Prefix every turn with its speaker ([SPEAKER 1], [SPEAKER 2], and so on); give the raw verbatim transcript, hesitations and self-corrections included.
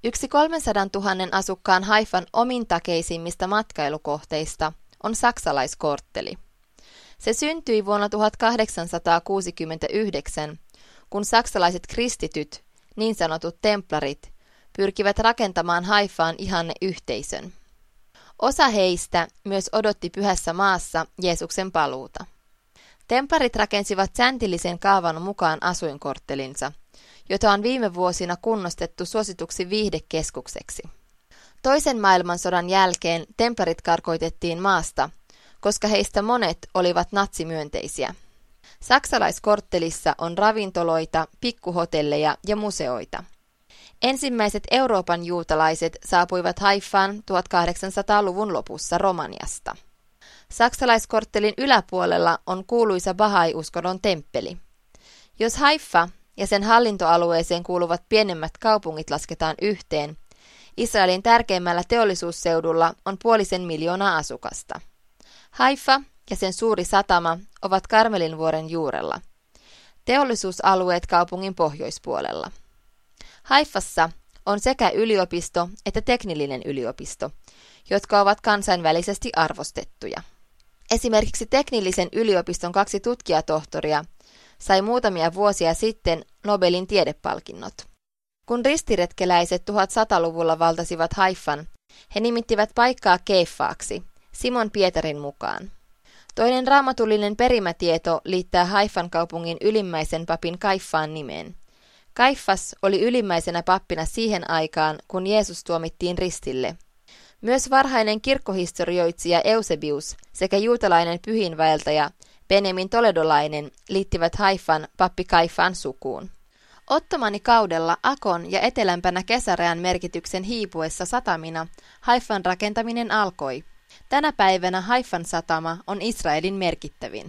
[SPEAKER 1] Yksi kolmesataatuhatta asukkaan Haifan omintakeisimmista matkailukohteista on saksalaiskortteli. Se syntyi vuonna tuhatkahdeksansataakuusikymmentäyhdeksän, kun saksalaiset kristityt, niin sanotut templarit, pyrkivät rakentamaan Haifaan ihanneyhteisön. Osa heistä myös odotti pyhässä maassa Jeesuksen paluuta. Templarit rakensivat säntillisen kaavan mukaan asuinkorttelinsa, jota on viime vuosina kunnostettu suosituksi viihdekeskukseksi. Toisen maailmansodan jälkeen templarit karkoitettiin maasta, koska heistä monet olivat natsimyönteisiä. Saksalaiskorttelissa on ravintoloita, pikkuhotelleja ja museoita. Ensimmäiset Euroopan juutalaiset saapuivat Haifaan tuhatkahdeksansataaluvun lopussa Romaniasta. Saksalaiskorttelin yläpuolella on kuuluisa Bahai-uskonnon temppeli. Jos Haifa ja sen hallintoalueeseen kuuluvat pienemmät kaupungit lasketaan yhteen, Israelin tärkeimmällä teollisuusseudulla on puolisen miljoonaa asukasta. Haifa ja sen suuri satama ovat Karmelinvuoren juurella. Teollisuusalueet kaupungin pohjoispuolella. Haifassa on sekä yliopisto että teknillinen yliopisto, jotka ovat kansainvälisesti arvostettuja. Esimerkiksi teknillisen yliopiston kaksi tutkijatohtoria sai muutamia vuosia sitten Nobelin tiedepalkinnot. Kun ristiretkeläiset tuhatsataluvulla valtasivat Haifan, he nimittivät paikkaa Keiffaaksi, Simon Pietarin mukaan. Toinen raamatullinen perimätieto liittää Haifan kaupungin ylimmäisen papin Kaiffaan nimeen. Kaiffas oli ylimmäisenä pappina siihen aikaan, kun Jeesus tuomittiin ristille. Myös varhainen kirkkohistorioitsija Eusebius sekä juutalainen pyhinvaeltaja Benjamin Toledolainen liittivät Haifan pappi Kaiffaan sukuun. Ottomanikaudella Akon ja etelämpänä Kesarean merkityksen hiipuessa satamina Haifan rakentaminen alkoi. Tänä päivänä Haifan satama on Israelin merkittävin.